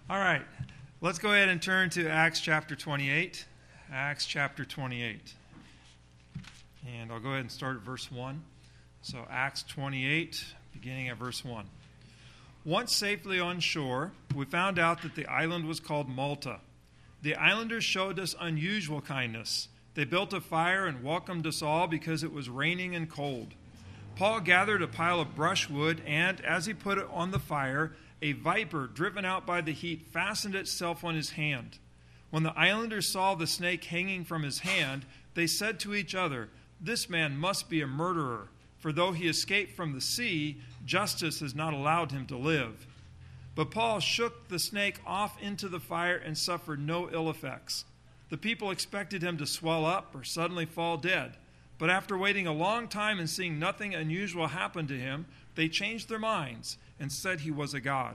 All right, let's go ahead and turn to Acts chapter 28. Acts chapter 28. And I'll go ahead and start at verse 1. So Acts 28, beginning at verse 1. Once safely on shore, we found out that the island was called Malta. The islanders showed us unusual kindness. They built a fire and welcomed us all because it was raining and cold. Paul gathered a pile of brushwood, and as he put it on the fire, a viper, driven out by the heat, fastened itself on his hand. When the islanders saw the snake hanging from his hand, they said to each other, "This man must be a murderer, for though he escaped from the sea, justice has not allowed him to live." But Paul shook the snake off into the fire and suffered no ill effects. The people expected him to swell up or suddenly fall dead. But after waiting a long time and seeing nothing unusual happen to him, they changed their minds and said he was a god.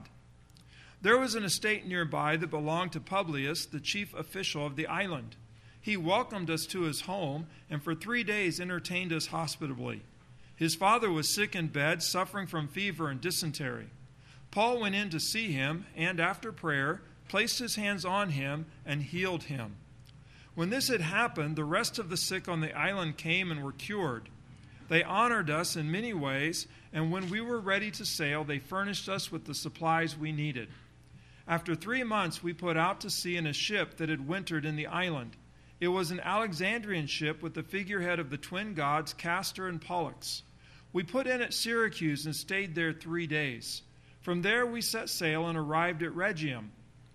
There was an estate nearby that belonged to Publius, the chief official of the island. He welcomed us to his home and for 3 days entertained us hospitably. His father was sick in bed, suffering from fever and dysentery. Paul went in to see him and, after prayer, placed his hands on him and healed him. When this had happened, the rest of the sick on the island came and were cured. They honored us in many ways, and when we were ready to sail, they furnished us with the supplies we needed. After 3 months, we put out to sea in a ship that had wintered in the island. It was an Alexandrian ship with the figurehead of the twin gods Castor and Pollux. We put in at Syracuse and stayed there 3 days. From there we set sail and arrived at Rhegium.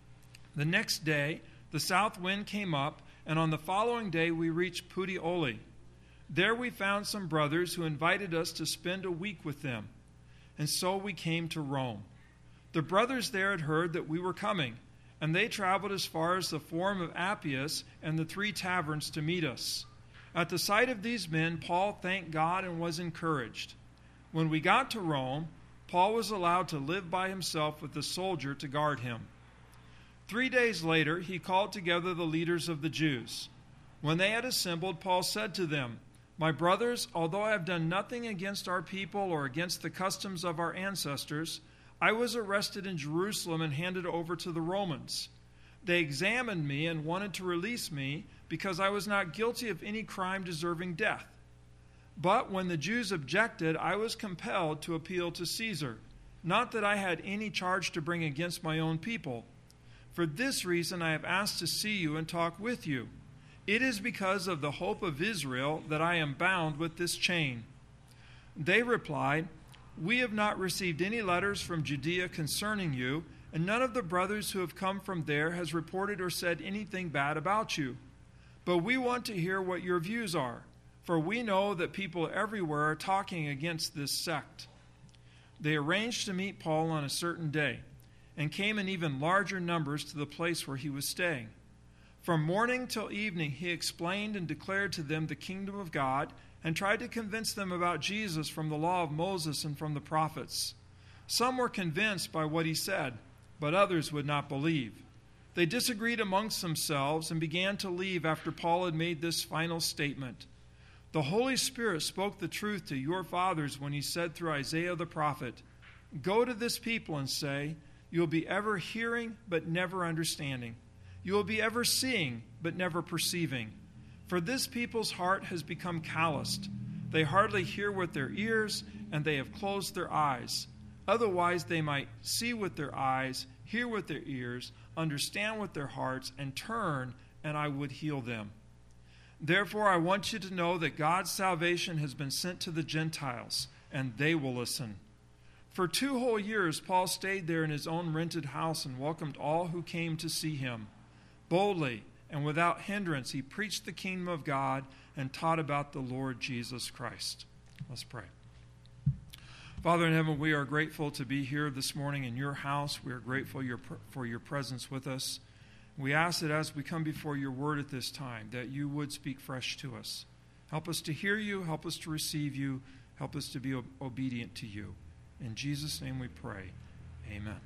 The next day, the south wind came up, and on the following day we reached Puteoli. There we found some brothers who invited us to spend a week with them, and so we came to Rome. The brothers there had heard that we were coming, and they traveled as far as the Forum of Appius and the 3 taverns to meet us. At the sight of these men, Paul thanked God and was encouraged. When we got to Rome, Paul was allowed to live by himself with a soldier to guard him. 3 days later, he called together the leaders of the Jews. When they had assembled, Paul said to them, "My brothers, although I have done nothing against our people or against the customs of our ancestors, I was arrested in Jerusalem and handed over to the Romans. They examined me and wanted to release me because I was not guilty of any crime deserving death. But when the Jews objected, I was compelled to appeal to Caesar, not that I had any charge to bring against my own people. For this reason I have asked to see you and talk with you. It is because of the hope of Israel that I am bound with this chain." They replied, "We have not received any letters from Judea concerning you, and none of the brothers who have come from there has reported or said anything bad about you. But we want to hear what your views are, for we know that people everywhere are talking against this sect." They arranged to meet Paul on a certain day, and came in even larger numbers to the place where he was staying. From morning till evening he explained and declared to them the kingdom of God, and tried to convince them about Jesus from the law of Moses and from the prophets. Some were convinced by what he said, but others would not believe. They disagreed amongst themselves and began to leave after Paul had made this final statement. "The Holy Spirit spoke the truth to your fathers when he said through Isaiah the prophet, 'Go to this people and say, you will be ever hearing but never understanding. You will be ever seeing but never perceiving. For this people's heart has become calloused. They hardly hear with their ears, and they have closed their eyes. Otherwise they might see with their eyes, hear with their ears, understand with their hearts, and turn, and I would heal them.' Therefore I want you to know that God's salvation has been sent to the Gentiles, and they will listen." For 2 whole years, Paul stayed there in his own rented house and welcomed all who came to see him. Boldly and without hindrance, he preached the kingdom of God and taught about the Lord Jesus Christ. Let's pray. Father in heaven, we are grateful to be here this morning in your house. We are grateful for your presence with us. We ask that as we come before your word at this time, that you would speak fresh to us. Help us to hear you, help us to receive you, help us to be obedient to you. In Jesus' name we pray. Amen.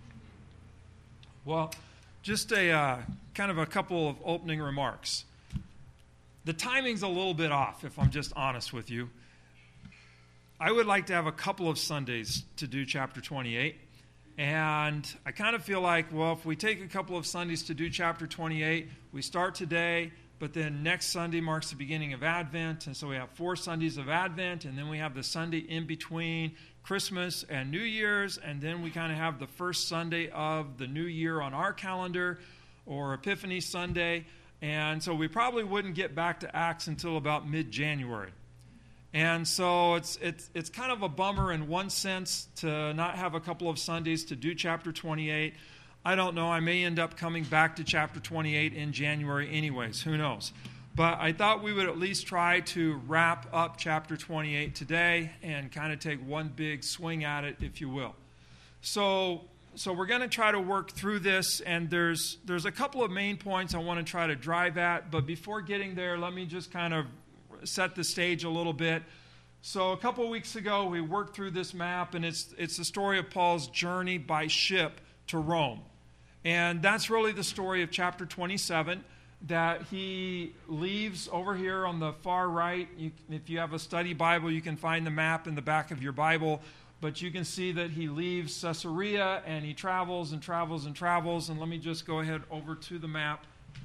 Well, just a kind of a couple of opening remarks. The timing's a little bit off, if I'm just honest with you. I would like to have a couple of Sundays to do chapter 28, And I kind of feel like, well, if we take a couple of Sundays to do chapter 28, we start today, but then next Sunday marks the beginning of Advent, and so we have 4 Sundays of Advent, and then we have the Sunday in between Christmas and New Year's, and then we kind of have the first Sunday of the new year on our calendar, or Epiphany Sunday, and so we probably wouldn't get back to Acts until about mid-January. And so it's kind of a bummer in one sense to not have a couple of Sundays to do chapter 28. I don't know. I may end up coming back to chapter 28 in January anyways. Who knows? But I thought we would at least try to wrap up chapter 28 today and kind of take one big swing at it, if you will. So we're going to try to work through this, and there's a couple of main points I want to try to drive at. But before getting there, let me just kind of set the stage a little bit. So a couple of weeks ago, we worked through this map, and it's the story of Paul's journey by ship to Rome. And that's really the story of chapter 27, that he leaves over here on the far right. If you have a study Bible, you can find the map in the back of your Bible. But you can see that he leaves Caesarea, and he travels and travels and travels. And let me just go ahead over to the map.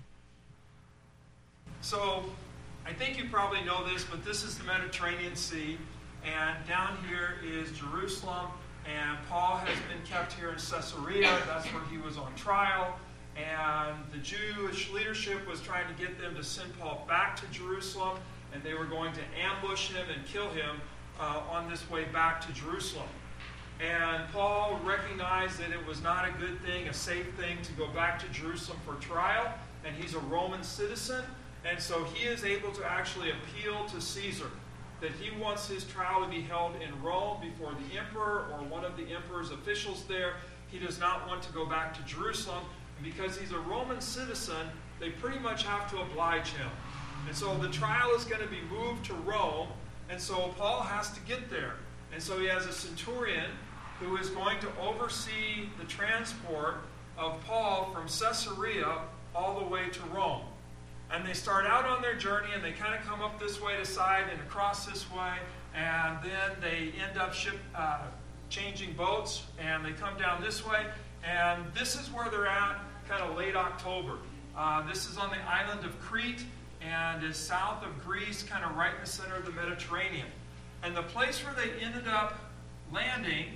So I think you probably know this, but this is the Mediterranean Sea, and down here is Jerusalem, and Paul has been kept here in Caesarea. That's where he was on trial, and the Jewish leadership was trying to get them to send Paul back to Jerusalem, and they were going to ambush him and kill him on this way back to Jerusalem. And Paul recognized that it was not a good thing, a safe thing, to go back to Jerusalem for trial, and he's a Roman citizen. And so he is able to actually appeal to Caesar, that he wants his trial to be held in Rome before the emperor or one of the emperor's officials there. He does not want to go back to Jerusalem. And because he's a Roman citizen, they pretty much have to oblige him. And so the trial is going to be moved to Rome, and so Paul has to get there. And so he has a centurion who is going to oversee the transport of Paul from Caesarea all the way to Rome. And they start out on their journey, and they kind of come up this way to side and across this way, and then they end up changing boats, and they come down this way, and this is where they're at, kind of late October. This is on the island of Crete, and is south of Greece, kind of right in the center of the Mediterranean. And the place where they ended up landing,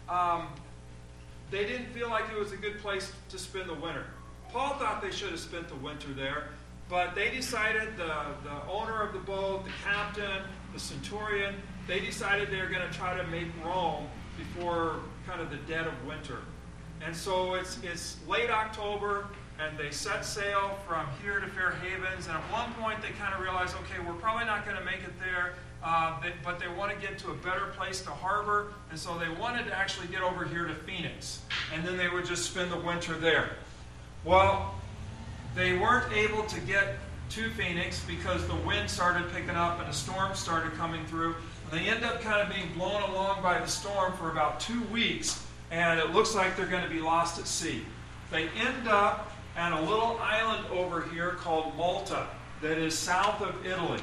they didn't feel like it was a good place to spend the winter. Paul thought they should have spent the winter there, but they decided, the owner of the boat, the captain, the centurion, they decided they were going to try to make Rome before kind of the dead of winter. And so it's late October, and they set sail from here to Fair Havens, and at one point they kind of realized, okay, we're probably not going to make it there, but they want to get to a better place to harbor, and so they wanted to actually get over here to Phoenix, and then they would just spend the winter there. Well, they weren't able to get to Phoenix because the wind started picking up and a storm started coming through. And they end up kind of being blown along by the storm for about 2 weeks, and it looks like they're going to be lost at sea. They end up at a little island over here called Malta that is south of Italy.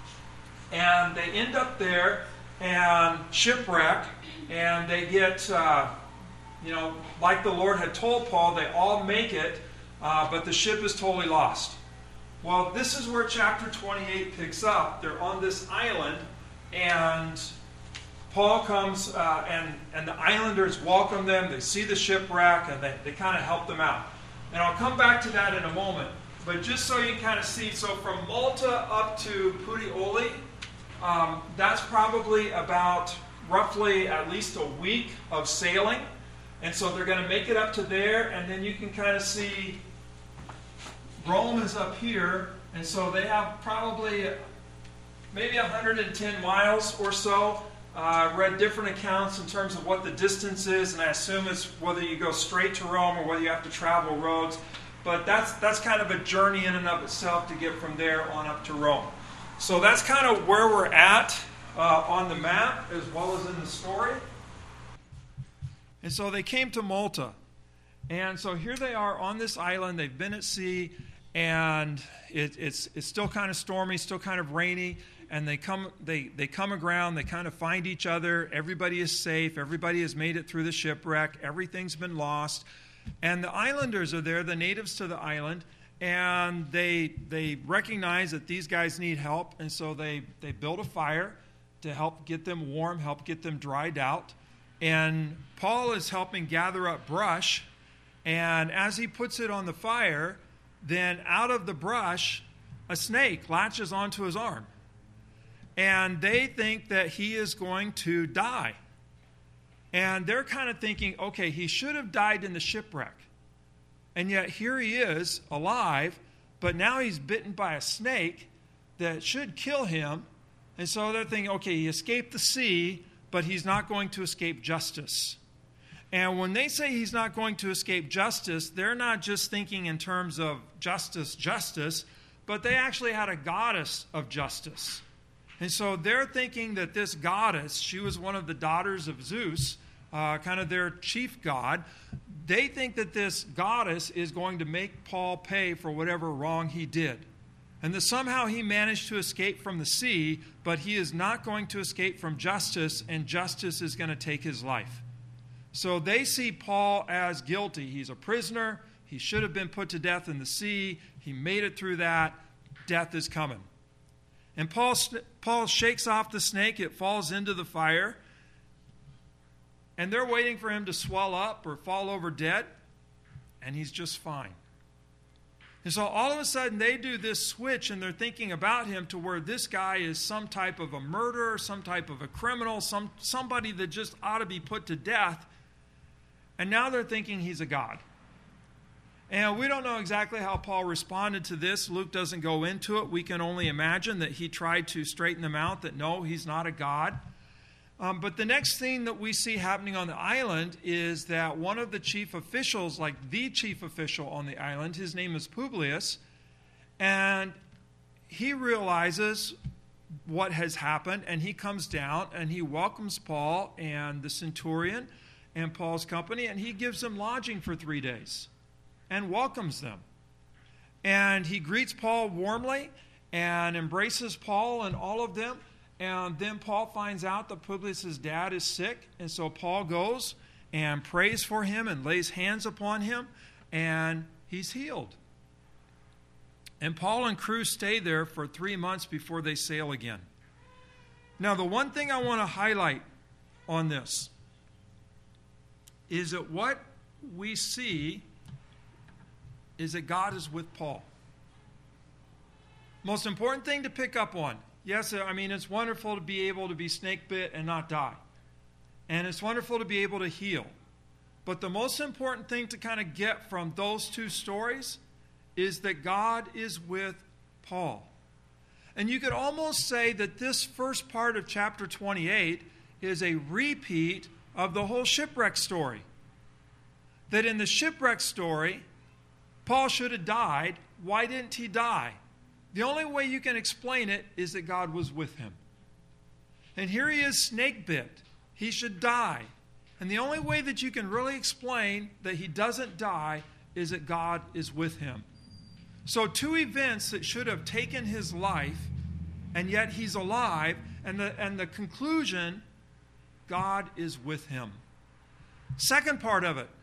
And they end up there and shipwreck, and they get, like the Lord had told Paul, they all make it, but the ship is totally lost. Well, this is where chapter 28 picks up. They're on this island, and Paul comes, and the islanders welcome them. They see the shipwreck, and they kind of help them out. And I'll come back to that in a moment. But just so you kind of see, so from Malta up to Puteoli, that's probably about roughly at least a week of sailing. And so they're going to make it up to there, and then you can kind of see Rome is up here, and so they have probably maybe 110 miles or so. I read different accounts in terms of what the distance is, and I assume it's whether you go straight to Rome or whether you have to travel roads. But that's kind of a journey in and of itself to get from there on up to Rome. So that's kind of where we're at on the map as well as in the story. And so they came to Malta. And so here they are on this island. They've been at sea, and it's still kind of stormy, still kind of rainy. and they come aground, they kind of find each other, everybody is safe, everybody has made it through the shipwreck, everything's been lost, and the islanders are there, the natives to the island, and they recognize that these guys need help, and so they build a fire to help get them warm, help get them dried out. And Paul is helping gather up brush, and as he puts it on the fire, then out of the brush, a snake latches onto his arm. And they think that he is going to die. And they're kind of thinking, okay, he should have died in the shipwreck. And yet here he is, alive, but now he's bitten by a snake that should kill him. And so they're thinking, okay, he escaped the sea, but he's not going to escape justice. And when they say he's not going to escape justice, they're not just thinking in terms of justice, but they actually had a goddess of justice. And so they're thinking that this goddess, she was one of the daughters of Zeus, kind of their chief god. They think that this goddess is going to make Paul pay for whatever wrong he did. And that somehow he managed to escape from the sea, but he is not going to escape from justice, and justice is going to take his life. So they see Paul as guilty. He's a prisoner. He should have been put to death in the sea. He made it through that. Death is coming. And Paul shakes off the snake. It falls into the fire. And they're waiting for him to swell up or fall over dead. And he's just fine. And so all of a sudden they do this switch, and they're thinking about him to where this guy is some type of a murderer, some type of a criminal, somebody that just ought to be put to death. And now they're thinking he's a god. And we don't know exactly how Paul responded to this. Luke doesn't go into it. We can only imagine that he tried to straighten them out, that no, he's not a god. But the next thing that we see happening on the island is that one of the chief officials, like the chief official on the island, his name is Publius, and he realizes what has happened, and he comes down and he welcomes Paul and the centurion and Paul's company, and he gives them lodging for 3 days and welcomes them. And he greets Paul warmly and embraces Paul and all of them. And then Paul finds out that Publius' dad is sick, and so Paul goes and prays for him and lays hands upon him, and he's healed. And Paul and crew stay there for 3 months before they sail again. Now, the one thing I want to highlight on this is that what we see is that God is with Paul. Most important thing to pick up on. Yes, I mean, it's wonderful to be able to be snake bit and not die. And it's wonderful to be able to heal. But the most important thing to kind of get from those two stories is that God is with Paul. And you could almost say that this first part of chapter 28 is a repeat of the whole shipwreck story. That in the shipwreck story, Paul should have died. Why didn't he die? The only way you can explain it is that God was with him. And here he is snake bit. He should die. And the only way that you can really explain that he doesn't die is that God is with him. So two events that should have taken his life, and yet he's alive, and the conclusion, God is with him. Second part of it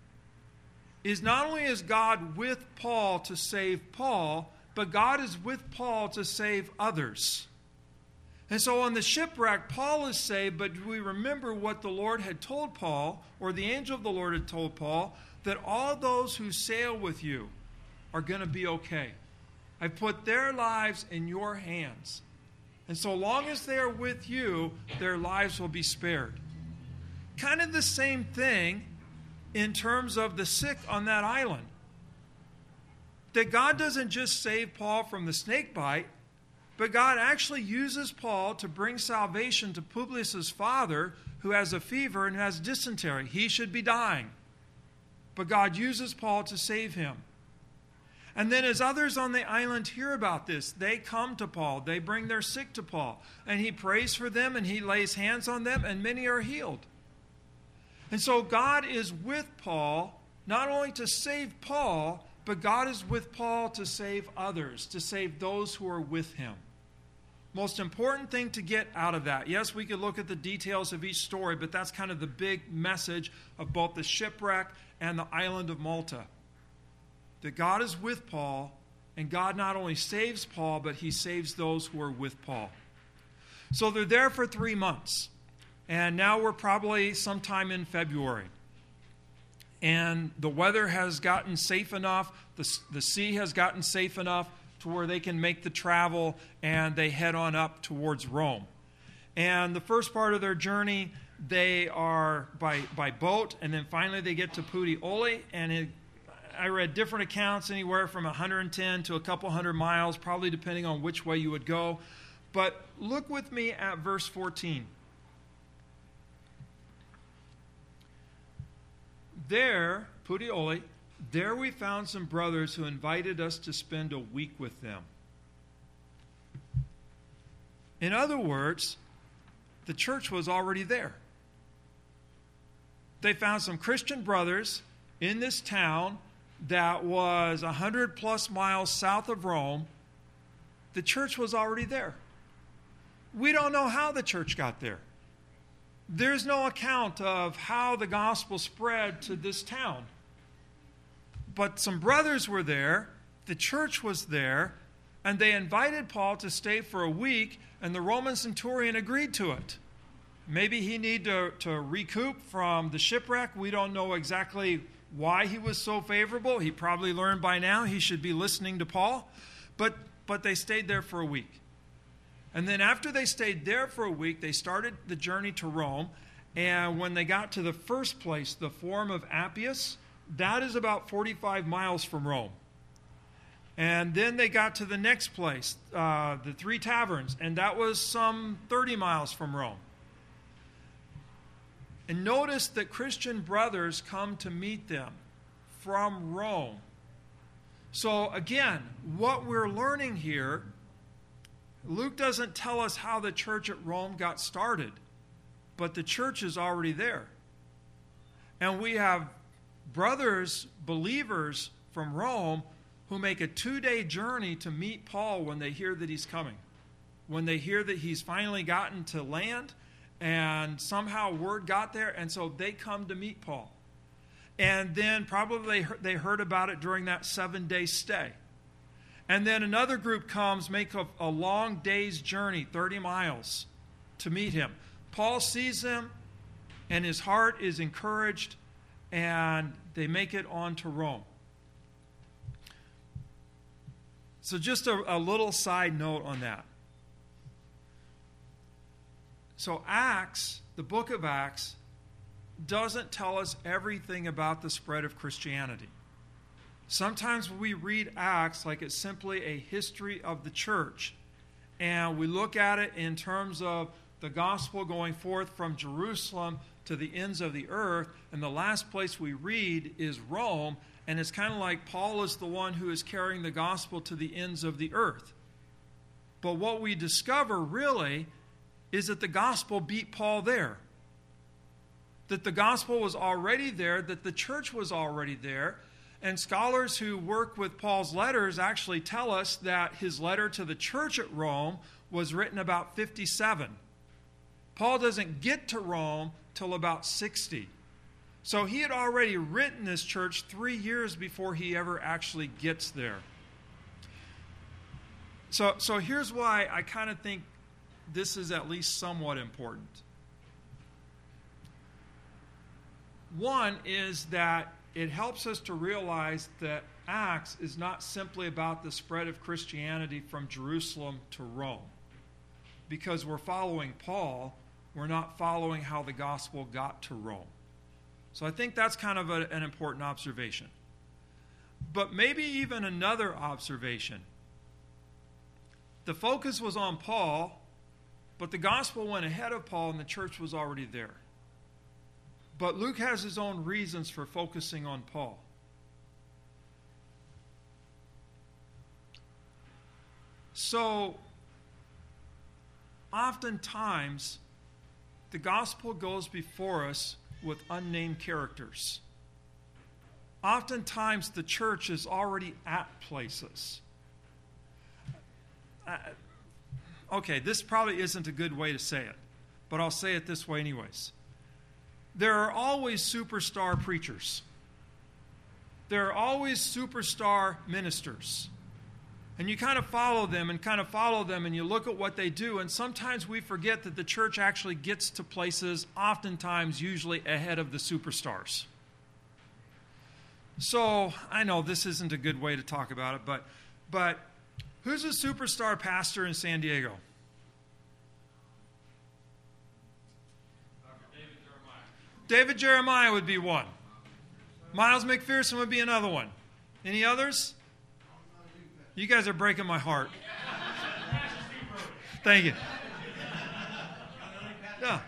is not only is God with Paul to save Paul, but God is with Paul to save others. And so on the shipwreck, Paul is saved, but do we remember what the Lord had told Paul, or the angel of the Lord had told Paul, that all those who sail with you are going to be okay. I've put their lives in your hands. And so long as they are with you, their lives will be spared. Kind of the same thing in terms of the sick on that island. That God doesn't just save Paul from the snake bite, but God actually uses Paul to bring salvation to Publius' father, who has a fever and has dysentery. He should be dying. But God uses Paul to save him. And then as others on the island hear about this, they come to Paul. They bring their sick to Paul. And he prays for them, and he lays hands on them, and many are healed. And so God is with Paul, not only to save Paul, but God is with Paul to save others, to save those who are with him. Most important thing to get out of that. Yes, we could look at the details of each story, but that's kind of the big message of both the shipwreck and the island of Malta. That God is with Paul, and God not only saves Paul, but he saves those who are with Paul. So they're there for 3 months. And now we're probably sometime in February. And the weather has gotten safe enough, the sea has gotten safe enough to where they can make the travel, and they head on up towards Rome. And the first part of their journey, they are by boat, and then finally they get to Puteoli, and I read different accounts, anywhere from 110 to a couple hundred miles, probably depending on which way you would go. But look with me at verse 14. There, Puteoli, there we found some brothers who invited us to spend a week with them. In other words, the church was already there. They found some Christian brothers in this town that was 100 plus miles south of Rome. The church was already there. We don't know how the church got there. There's no account of how the gospel spread to this town. But some brothers were there, the church was there, and they invited Paul to stay for a week, and the Roman centurion agreed to it. Maybe he needed to recoup from the shipwreck. We don't know exactly why he was so favorable. He probably learned by now he should be listening to Paul. But they stayed there for a week. And then after they stayed there for a week, they started the journey to Rome. And when they got to the first place, the Forum of Appius, that is about 45 miles from Rome. And then they got to the next place, the Three Taverns, and that was some 30 miles from Rome. And notice that Christian brothers come to meet them from Rome. So again, what we're learning here, Luke doesn't tell us how the church at Rome got started, but the church is already there. And we have brothers, believers from Rome, who make a 2-day journey to meet Paul when they hear that he's coming. When they hear that he's finally gotten to land, and somehow word got there, and so they come to meet Paul. And then probably they heard about it during that 7-day stay. And then another group comes, make a long day's journey, 30 miles, to meet him. Paul sees them, and his heart is encouraged, and they make it on to Rome. So just a little side note on that. So Acts, the book of Acts, doesn't tell us everything about the spread of Christianity. Sometimes we read Acts like it's simply a history of the church, and we look at it in terms of the gospel going forth from Jerusalem to the ends of the earth, and the last place we read is Rome, and it's kind of like Paul is the one who is carrying the gospel to the ends of the earth. But what we discover really is that the gospel beat Paul there. That the gospel was already there, that the church was already there. And scholars who work with Paul's letters actually tell us that his letter to the church at Rome was written about 57. Paul doesn't get to Rome till about 60. So he had already written this church 3 years before he ever actually gets there. So here's why I kind of think this is at least somewhat important. One is that it helps us to realize that Acts is not simply about the spread of Christianity from Jerusalem to Rome. Because we're following Paul, we're not following how the gospel got to Rome. So I think that's kind of an important observation. But maybe even another observation. The focus was on Paul, but the gospel went ahead of Paul and the church was already there. But Luke has his own reasons for focusing on Paul. So, oftentimes, the gospel goes before us with unnamed characters. Oftentimes, the church is already at places. okay, this probably isn't a good way to say it, but I'll say it this way anyways. There are always superstar preachers. There are always superstar ministers. And you kind of follow them and you look at what they do, and sometimes we forget that the church actually gets to places, oftentimes, usually ahead of the superstars. So, I know this isn't a good way to talk about it, but who's a superstar pastor in San Diego? David Jeremiah would be one. Miles McPherson would be another one. Any others? You guys are breaking my heart. Thank you. Yeah.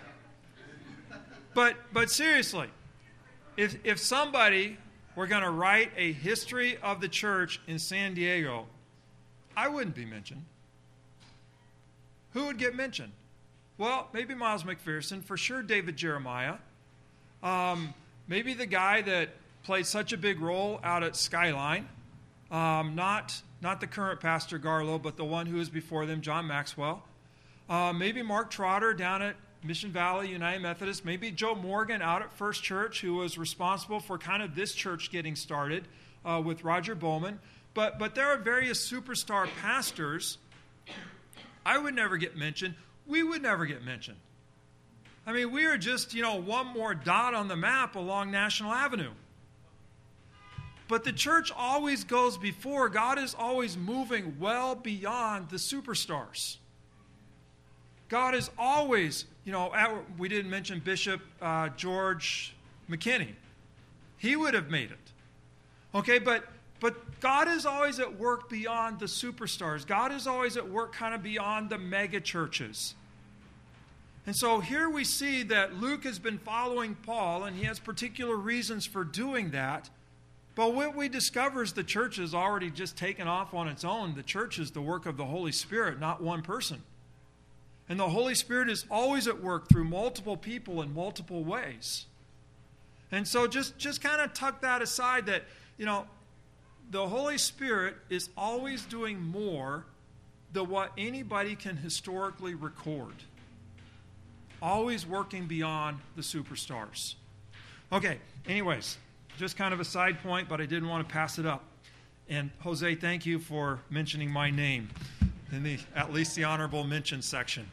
But seriously, if somebody were going to write a history of the church in San Diego, I wouldn't be mentioned. Who would get mentioned? Well, maybe Miles McPherson, for sure David Jeremiah. Maybe the guy that played such a big role out at Skyline. Not the current Pastor Garlow, but the one who was before them, John Maxwell. Maybe Mark Trotter down at Mission Valley United Methodist. Maybe Joe Morgan out at First Church, who was responsible for kind of this church getting started with Roger Bowman. But there are various superstar pastors. I would never get mentioned. We would never get mentioned. I mean, we are just, one more dot on the map along National Avenue. But the church always goes before. God is always moving well beyond the superstars. God is always, we didn't mention Bishop George McKinney. He would have made it. Okay, but God is always at work beyond the superstars. God is always at work kind of beyond the mega churches. And so here we see that Luke has been following Paul, and he has particular reasons for doing that. But what we discover is the church has already just taken off on its own. The church is the work of the Holy Spirit, not one person. And the Holy Spirit is always at work through multiple people in multiple ways. And so just kind of tuck that aside that, the Holy Spirit is always doing more than what anybody can historically record. Always working beyond the superstars. Okay, anyways, just kind of a side point, but I didn't want to pass it up. And Jose, thank you for mentioning my name in at least the honorable mention section.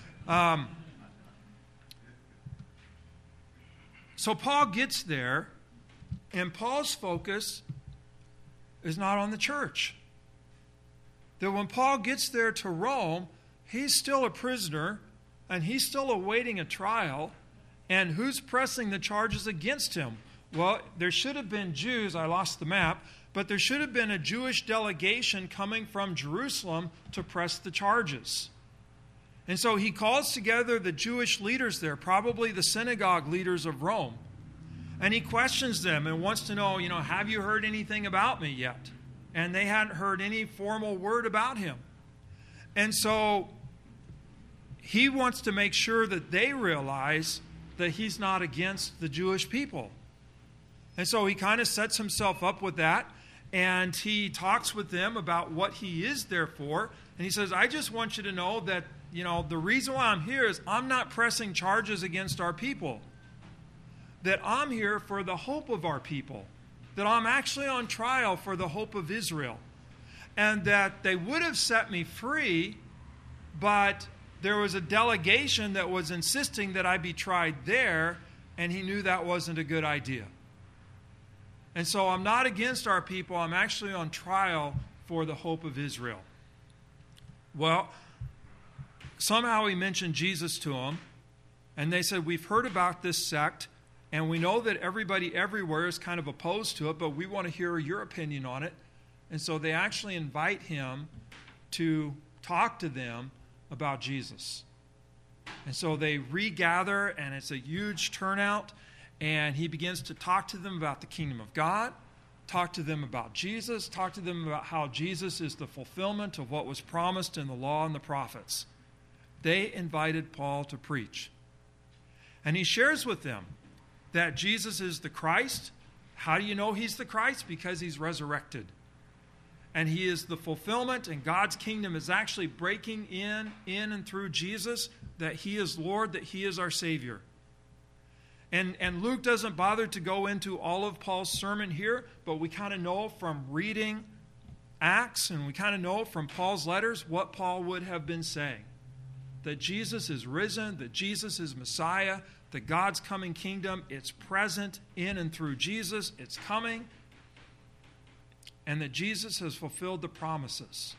So Paul gets there, and Paul's focus is not on the church. That when Paul gets there to Rome, he's still a prisoner, and he's still awaiting a trial. And who's pressing the charges against him? Well, there should have been Jews. I lost the map. But there should have been a Jewish delegation coming from Jerusalem to press the charges. And so he calls together the Jewish leaders there, probably the synagogue leaders of Rome. And he questions them and wants to know, have you heard anything about me yet? And they hadn't heard any formal word about him. And so he wants to make sure that they realize that he's not against the Jewish people. And so he kind of sets himself up with that, and he talks with them about what he is there for. And he says, I just want you to know that, the reason why I'm here is I'm not pressing charges against our people. That I'm here for the hope of our people. That I'm actually on trial for the hope of Israel. And that they would have set me free, but there was a delegation that was insisting that I be tried there, and he knew that wasn't a good idea. And so I'm not against our people. I'm actually on trial for the hope of Israel. Well, somehow he mentioned Jesus to them, and they said, we've heard about this sect, and we know that everybody everywhere is kind of opposed to it, but we want to hear your opinion on it. And so they actually invite him to talk to them about Jesus. And so they regather, and it's a huge turnout, and he begins to talk to them about the kingdom of God, talk to them about Jesus, talk to them about how Jesus is the fulfillment of what was promised in the law and the prophets. They invited Paul to preach. And he shares with them that Jesus is the Christ. How do you know he's the Christ? Because he's resurrected. and he is the fulfillment, and God's kingdom is actually breaking in and through Jesus, that he is Lord, that he is our Savior. And Luke doesn't bother to go into all of Paul's sermon here, but we kind of know from reading Acts, and we kind of know from Paul's letters what Paul would have been saying. That Jesus is risen, that Jesus is Messiah, that God's coming kingdom, it's present in and through Jesus, it's coming, and that Jesus has fulfilled the promises.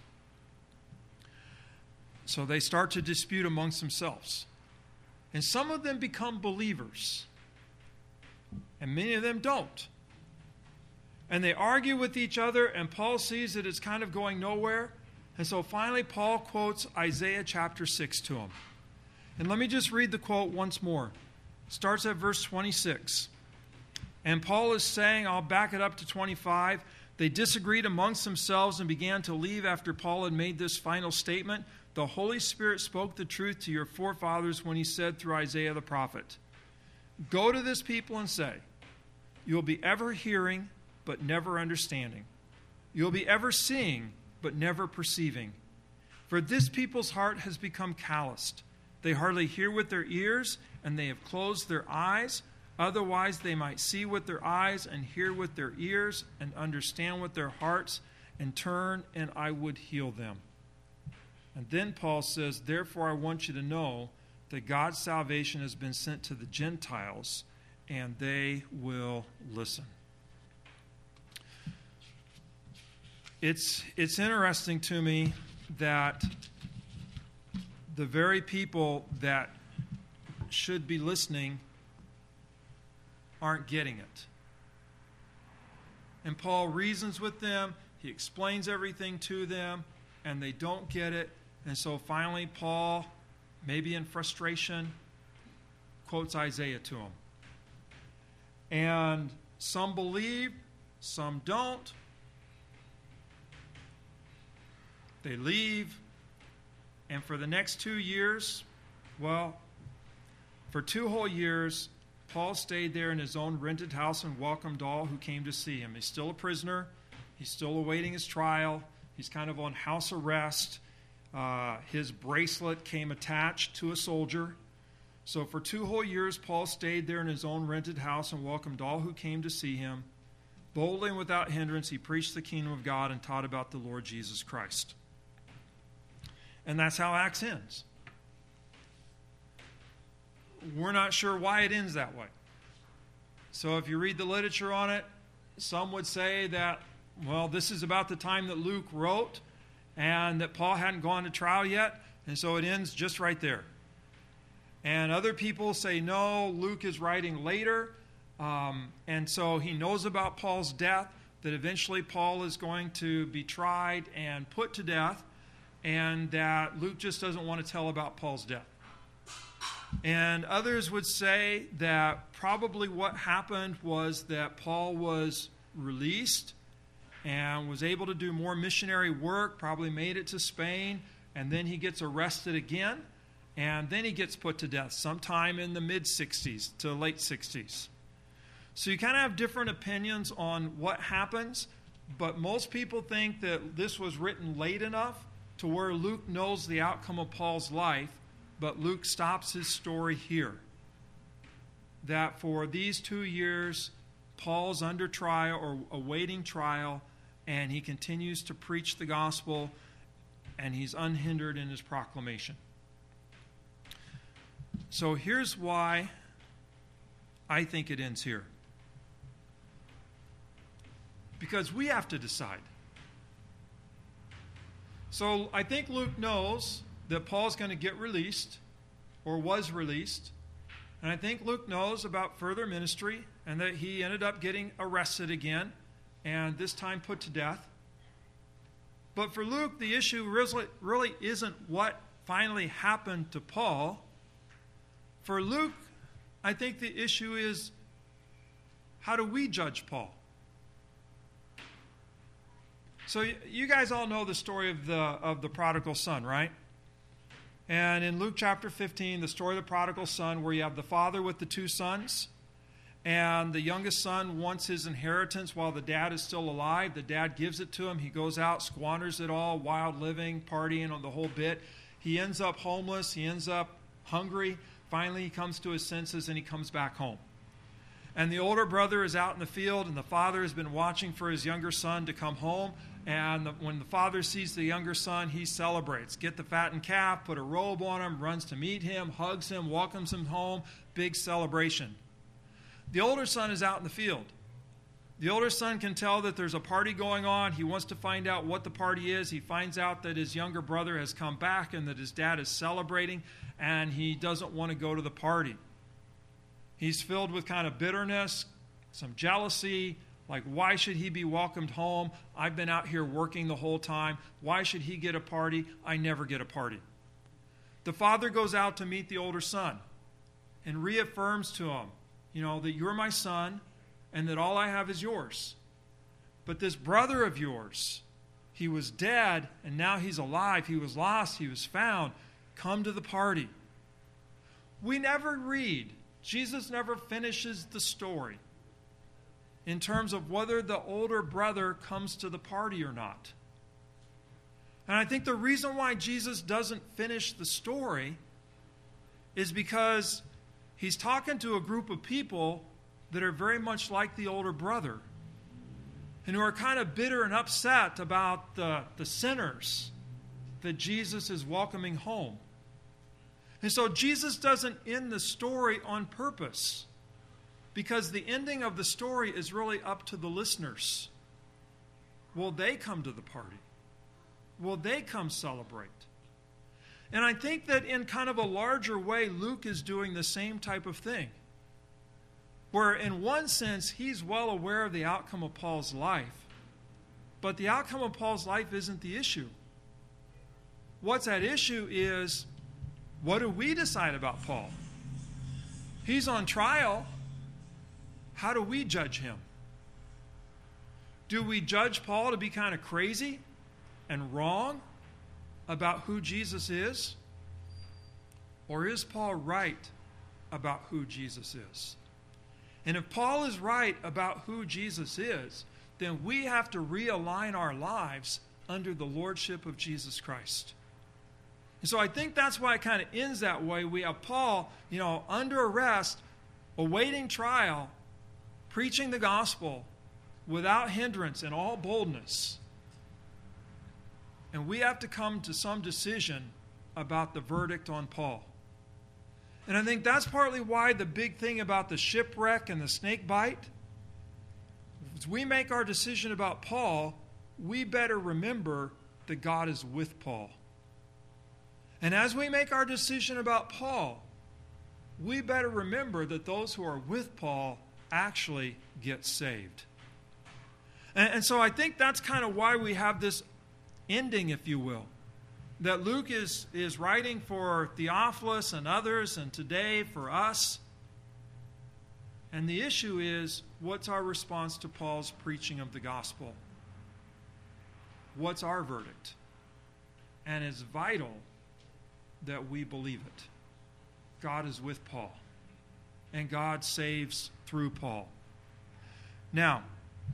So they start to dispute amongst themselves. And some of them become believers, and many of them don't. And they argue with each other, and Paul sees that it's kind of going nowhere. And so finally, Paul quotes Isaiah chapter 6 to him. And let me just read the quote once more. It starts at verse 26. And Paul is saying, I'll back it up to 25. They disagreed amongst themselves and began to leave after Paul had made this final statement. The Holy Spirit spoke the truth to your forefathers when he said through Isaiah the prophet, go to this people and say, you will be ever hearing, but never understanding. You will be ever seeing, but never perceiving. For this people's heart has become calloused. They hardly hear with their ears, and they have closed their eyes. Otherwise they might see with their eyes, and hear with their ears, and understand with their hearts, and turn, and I would heal them. And then Paul says, therefore I want you to know that God's salvation has been sent to the Gentiles, and they will listen. It's interesting to me that the very people that should be listening aren't getting it. And Paul reasons with them, he explains everything to them, and they don't get it. And so finally Paul, maybe in frustration, quotes Isaiah to them. And some believe, some don't. They leave, and for the next 2 years, well, for 2 whole years, Paul stayed there in his own rented house and welcomed all who came to see him. He's still a prisoner. He's still awaiting his trial. He's kind of on house arrest. His bracelet came attached to a soldier. So for 2 whole years, Paul stayed there in his own rented house and welcomed all who came to see him. Boldly and without hindrance, he preached the kingdom of God and taught about the Lord Jesus Christ. And that's how Acts ends. We're not sure why it ends that way. So if you read the literature on it, some would say that, well, this is about the time that Luke wrote and that Paul hadn't gone to trial yet, and so it ends just right there. And other people say, no, Luke is writing later, and so he knows about Paul's death, that eventually Paul is going to be tried and put to death, and that Luke just doesn't want to tell about Paul's death. And others would say that probably what happened was that Paul was released and was able to do more missionary work, probably made it to Spain, and then he gets arrested again, and then he gets put to death sometime in the mid-60s to late 60s. So you kind of have different opinions on what happens, but most people think that this was written late enough to where Luke knows the outcome of Paul's life, but Luke stops his story here. That for these 2 years, Paul's under trial or awaiting trial, and he continues to preach the gospel, and he's unhindered in his proclamation. So here's why I think it ends here. Because we have to decide. So I think Luke knows that Paul's going to get released, or was released. And I think Luke knows about further ministry, and that he ended up getting arrested again, and this time put to death. But for Luke, the issue really isn't what finally happened to Paul. For Luke, I think the issue is, how do we judge Paul? So you guys all know the story of the prodigal son, right? And in Luke chapter 15, the story of the prodigal son, where you have the father with the 2 sons, And the youngest son wants his inheritance while the dad is still alive. The dad gives it to him. He goes out, squanders it all, wild living, partying on the whole bit. He ends up homeless. He ends up hungry. Finally, he comes to his senses and he comes back home. And the older brother is out in the field, and the father has been watching for his younger son to come home. And when the father sees the younger son, he celebrates. Get the fattened calf, put a robe on him, runs to meet him, hugs him, welcomes him home. Big celebration. The older son is out in the field. The older son can tell that there's a party going on. He wants to find out what the party is. He finds out that his younger brother has come back and that his dad is celebrating, and he doesn't want to go to the party. He's filled with kind of bitterness, some jealousy, like, why should he be welcomed home? I've been out here working the whole time. Why should he get a party? I never get a party. The father goes out to meet the older son and reaffirms to him, that you're my son and that all I have is yours. But this brother of yours, he was dead and now he's alive. He was lost. He was found. Come to the party. We never read. Jesus never finishes the story in terms of whether the older brother comes to the party or not. And I think the reason why Jesus doesn't finish the story is because he's talking to a group of people that are very much like the older brother and who are kind of bitter and upset about the sinners that Jesus is welcoming home. And so Jesus doesn't end the story on purpose, because the ending of the story is really up to the listeners. Will they come to the party? Will they come celebrate? And I think that in kind of a larger way, Luke is doing the same type of thing, where in one sense, he's well aware of the outcome of Paul's life, but the outcome of Paul's life isn't the issue. What's at issue is, what do we decide about Paul? He's on trial. How do we judge him? Do we judge Paul to be kind of crazy and wrong about who Jesus is? Or is Paul right about who Jesus is? And if Paul is right about who Jesus is, then we have to realign our lives under the lordship of Jesus Christ. And so I think that's why it kind of ends that way. We have Paul, under arrest, awaiting trial, preaching the gospel without hindrance and all boldness. And we have to come to some decision about the verdict on Paul. And I think that's partly why the big thing about the shipwreck and the snake bite, as we make our decision about Paul, we better remember that God is with Paul. And as we make our decision about Paul, we better remember that those who are with Paul actually get saved. And so I think that's kind of why we have this ending, if you will, that Luke is writing for Theophilus and others, and today for us. And the issue is, what's our response to Paul's preaching of the gospel? What's our verdict? And it's vital that we believe it. God is with Paul, and God saves through Paul. Now,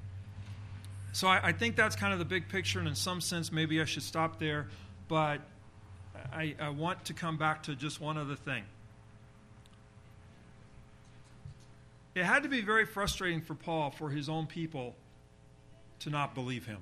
so I think that's kind of the big picture, and in some sense maybe I should stop there, but I want to come back to just one other thing. It had to be very frustrating for Paul, for his own people, to not believe him.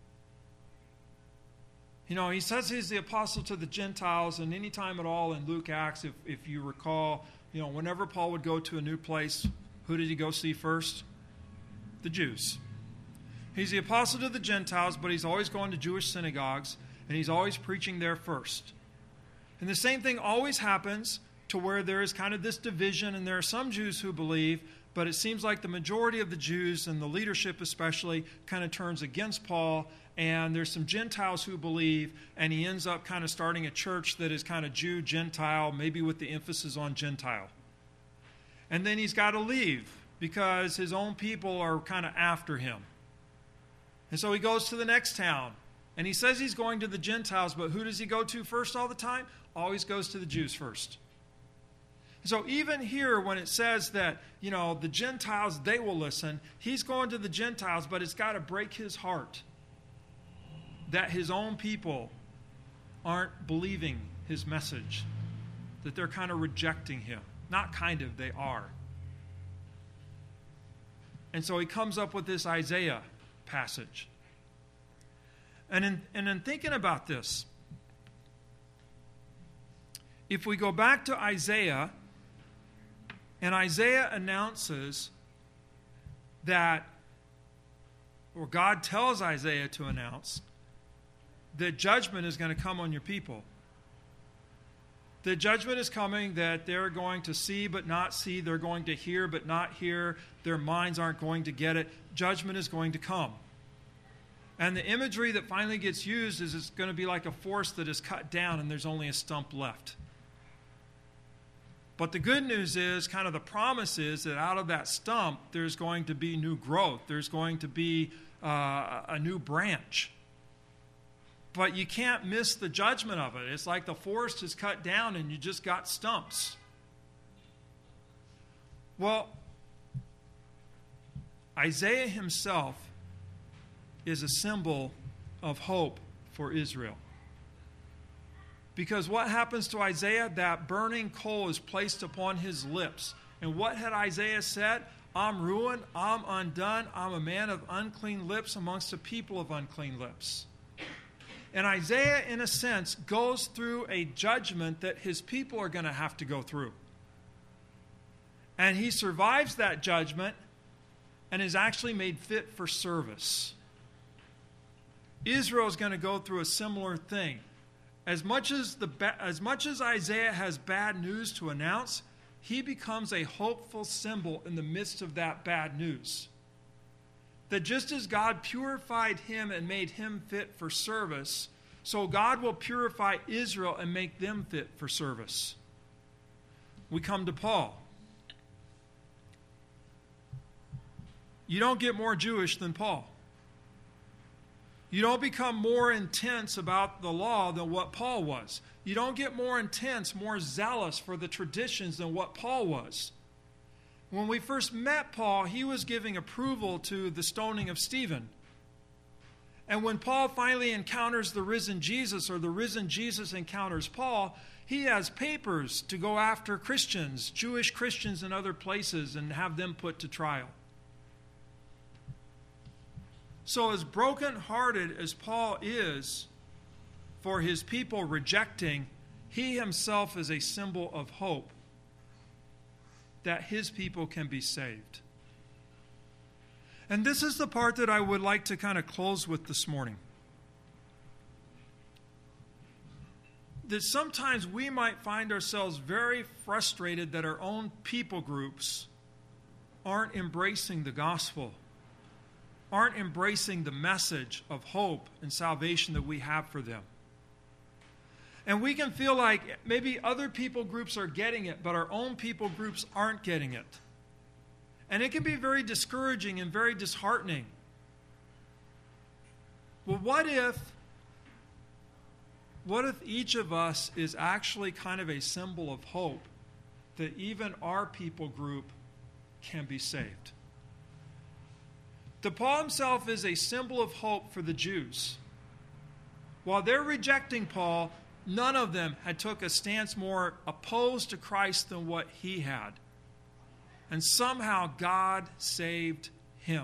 He says he's the apostle to the Gentiles, and any time at all in Luke Acts, if you recall, whenever Paul would go to a new place, who did he go see first? The Jews. He's the apostle to the Gentiles, but he's always going to Jewish synagogues, and he's always preaching there first. And the same thing always happens to where there is kind of this division, and there are some Jews who believe, but it seems like the majority of the Jews, and the leadership especially, kind of turns against Paul, and there's some Gentiles who believe, and he ends up kind of starting a church that is kind of Jew, Gentile, maybe with the emphasis on Gentile. And then he's got to leave because his own people are kind of after him. And so he goes to the next town, and he says he's going to the Gentiles, but who does he go to first all the time? Always goes to the Jews first. So even here, when it says that, the Gentiles, they will listen, he's going to the Gentiles, but it's got to break his heart that his own people aren't believing his message, that they're kind of rejecting him. Not kind of, they are. And so he comes up with this Isaiah passage. And in thinking about this, if we go back to Isaiah, and Isaiah announces that, or God tells Isaiah to announce, that judgment is going to come on your people. The judgment is coming, that they're going to see but not see, they're going to hear but not hear, their minds aren't going to get it. Judgment is going to come. And the imagery that finally gets used is it's going to be like a forest that is cut down and there's only a stump left. But the good news is, kind of the promise is, that out of that stump there's going to be new growth. There's going to be a new branch. But you can't miss the judgment of it. It's like the forest is cut down and you just got stumps. Well, Isaiah himself is a symbol of hope for Israel. Because what happens to Isaiah? That burning coal is placed upon his lips. And what had Isaiah said? I'm ruined, I'm undone, I'm a man of unclean lips amongst a people of unclean lips. And Isaiah, in a sense, goes through a judgment that his people are going to have to go through. And he survives that judgment and is actually made fit for service. Israel is going to go through a similar thing. As much as Isaiah has bad news to announce, he becomes a hopeful symbol in the midst of that bad news. That just as God purified him and made him fit for service, so God will purify Israel and make them fit for service. We come to Paul. You don't get more Jewish than Paul. You don't become more intense about the law than what Paul was. You don't get more intense, more zealous for the traditions than what Paul was. When we first met Paul, he was giving approval to the stoning of Stephen. And when Paul finally encounters the risen Jesus, or the risen Jesus encounters Paul, he has papers to go after Christians, Jewish Christians in other places, and have them put to trial. So as brokenhearted as Paul is for his people rejecting, he himself is a symbol of hope that his people can be saved. And this is the part that I would like to kind of close with this morning. That sometimes we might find ourselves very frustrated that our own people groups aren't embracing the gospel, aren't embracing the message of hope and salvation that we have for them. And we can feel like maybe other people groups are getting it, but our own people groups aren't getting it. And it can be very discouraging and very disheartening. Well, what if each of us is actually kind of a symbol of hope that even our people group can be saved? Paul himself is a symbol of hope for the Jews. While they're rejecting Paul, none of them had took a stance more opposed to Christ than what he had. And somehow God saved him.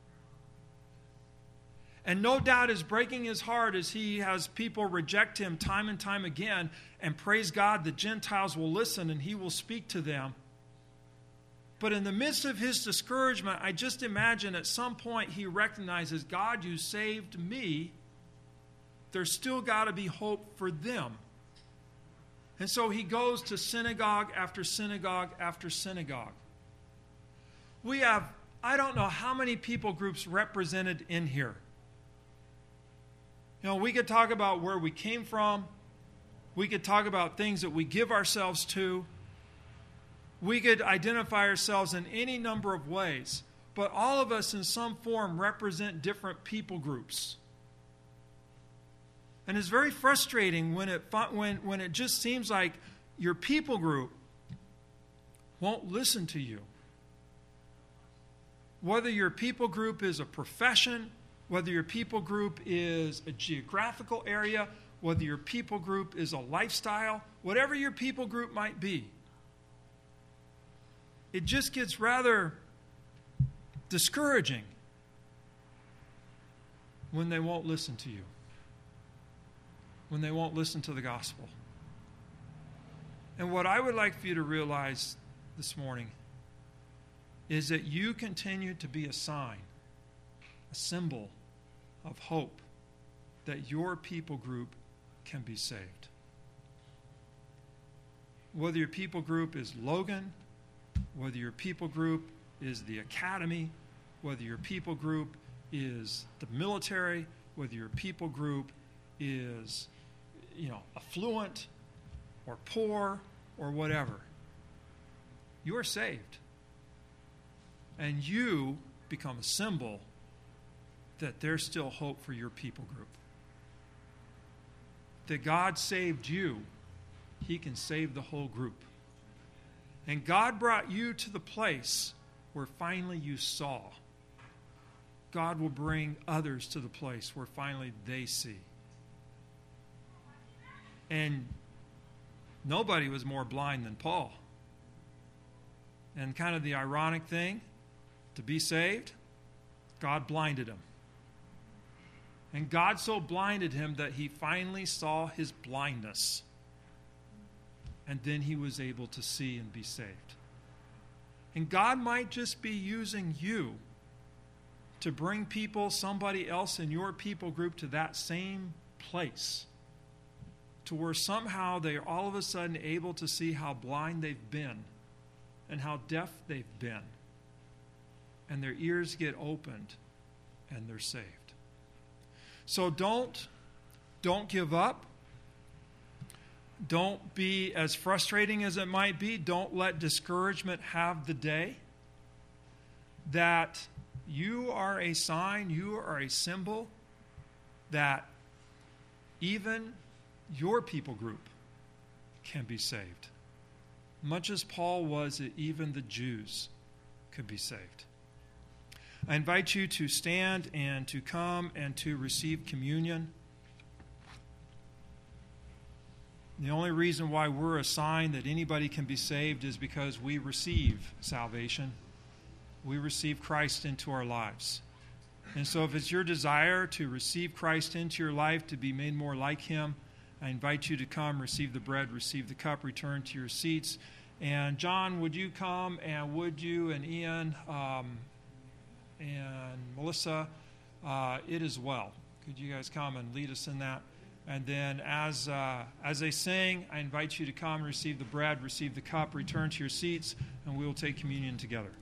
And no doubt is breaking his heart as he has people reject him time and time again, and praise God the Gentiles will listen and he will speak to them. But in the midst of his discouragement, I just imagine at some point he recognizes, God, you saved me. There's still got to be hope for them. And so he goes to synagogue after synagogue after synagogue. We have, I don't know how many people groups represented in here. You know, we could talk about where we came from. We could talk about things that we give ourselves to. We could identify ourselves in any number of ways. But all of us in some form represent different people groups. And it's very frustrating when it just seems like your people group won't listen to you. Whether your people group is a profession, whether your people group is a geographical area, whether your people group is a lifestyle, whatever your people group might be, it just gets rather discouraging when they won't listen to you, when they won't listen to the gospel. And what I would like for you to realize this morning is that you continue to be a sign, a symbol of hope that your people group can be saved. Whether your people group is Logan, whether your people group is the academy, whether your people group is the military, whether your people group is, affluent or poor or whatever, you're saved. And you become a symbol that there's still hope for your people group. That God saved you, He can save the whole group. And God brought you to the place where finally you saw. God will bring others to the place where finally they see. And nobody was more blind than Paul. And kind of the ironic thing, to be saved, God blinded him. And God so blinded him that he finally saw his blindness. And then he was able to see and be saved. And God might just be using you to bring people, somebody else in your people group, to that same place, to where somehow they are all of a sudden able to see how blind they've been and how deaf they've been. And their ears get opened and they're saved. So don't give up. Don't be, as frustrating as it might be, don't let discouragement have the day. That you are a sign, you are a symbol that even your people group can be saved. Much as Paul was, that even the Jews could be saved. I invite you to stand and to come and to receive communion. The only reason why we're a sign that anybody can be saved is because we receive salvation. We receive Christ into our lives. And so if it's your desire to receive Christ into your life, to be made more like Him, I invite you to come, receive the bread, receive the cup, return to your seats. And John, would you come, and would you and Ian and Melissa, it as well. Could you guys come and lead us in that? And then as they sing, I invite you to come, receive the bread, receive the cup, return to your seats, and we will take communion together.